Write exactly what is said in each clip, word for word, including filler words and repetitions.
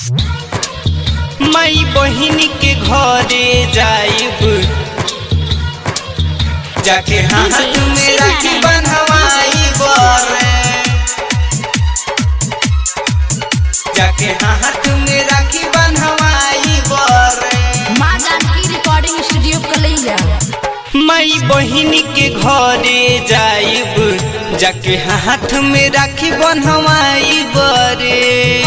माई बहिन के घरे जाइब, जाके हाथ में राखी बंधवाइब रे, जाके हाथ में राखी बंधवाइब रे। माँ जानकी रिकॉर्डिंग स्टूडियो कलैया। माई बहिन के घरे जाइब, जाके हाथ में राखी बंधवाइब रे।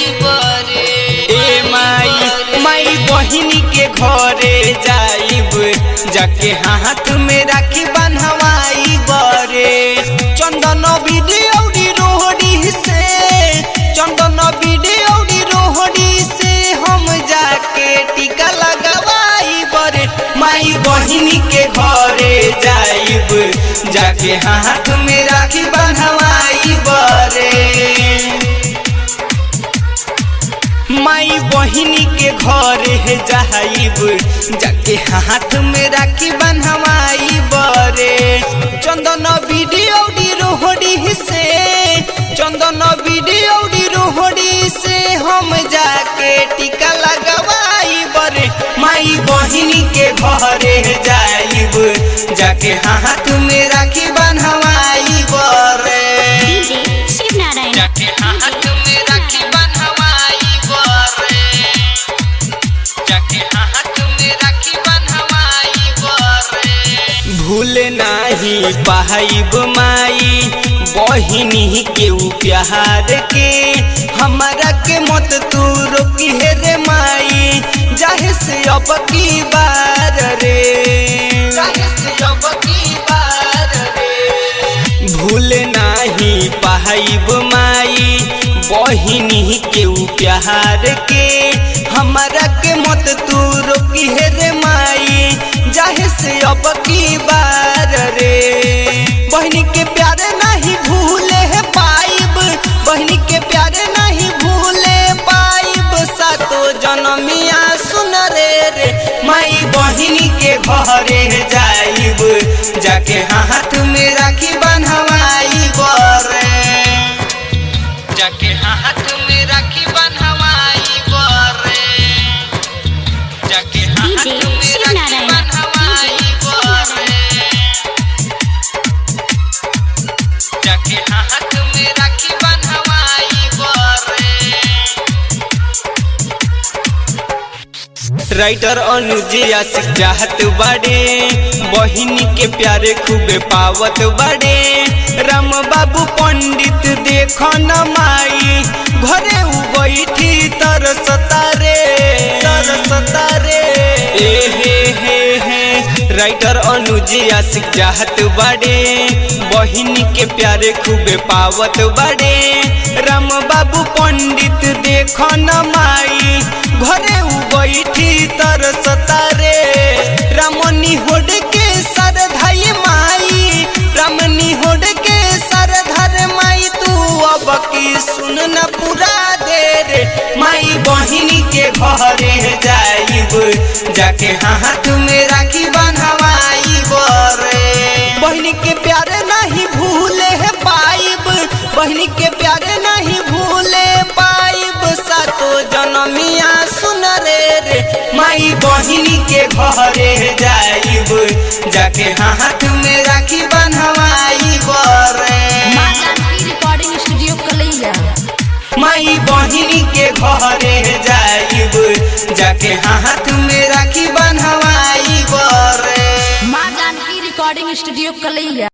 ए माई माई बहिन के घरे जाइब, जाके हाथ में राखी बंधवाइब रे। चंदन बीड़ी औरी रोहड़ी से, चंदन बीड़ी औरी रोहड़ी से हम जाके टीका लगवाइब रे। माई बहिन के घरे जाइब, जाके हाथ में राखी बंधवाइब रे। माई बहिन के घरे जाइब, जाके हाथ में राखी बंधवाइब रे। चंदन बीड़ी औरी रोहड़ी से, चंदन बीड़ी औरी रोहड़ी से हम जाके टीका लगवाइब रे। माई बहिन के घरे जाइब, जाके हाथ में राखी बंधवाइब रे। शिव नारायण जाके हाथ में राखी बंधवाइब रे, जाके हाथ में राखी बंधवाइब रे। भूल नाही पाइब माई बहिनी के प्यार के, हमारा के मत तू रोकी है रे माई, जाहे से अब की बार रे, जाहे से अब की बार रे। भूल नाही पाइब माई बहिनी के प्यार के, हमारा के मत तू रोकी है रे माई, जाहे से अब की बार रे। बहिनी के प्यारे नहीं भूले है पाइब, बहिनी के प्यारे नहीं भूले पाइब, सातो जनमिया सुन रे रे। माई बहिनी के घरे जाइब, जाके हाथ में राखी बंधवाइब रे, जाके हाथ में राखी बंधवाइब रे, जाके हाथ में राखी बंधवाइब रे, जाके हाथ में राखी बंधवाइब रे। राइटर अनुज आशिक चाहत बड़े, बहिन के प्यारे खूबे पावत बड़े। राम बाबू पंडित देखो न माई, घरे उ बैठी तरसता रे, तरसता रे। ए हे हे हे राइटर अनुज आशिक चाहत बड़े, बहिन के प्यारे खूबे पावत बड़े। राम बाबू पंडित देखो न माई, घरे उ बैठी तरसता रे। रामनी होड के सर धाई माई, रामनी होड के सर धर माई, तू अब की सुन न पूरा दे रे। माई बहिन के घरे जाइब, जाके हाथ में राखी बंधवाइब रे। बहिन के प्यारे नहीं भूले है पाइब, बहिन के प्यारे नहीं भूले पाइब, सातो जनमिया सुन रे रे। माई बहिन के घरे जाइब, जाके हाथ में राखी बंधवाइब रे। माँ जानकी रिकॉर्डिंग स्टूडियो कलैया। माई बहिन के घरे जाइब, जाके हाथ में राखी बंधवाइब रे। माँ जानकी रिकॉर्डिंग स्टूडियो कलैया।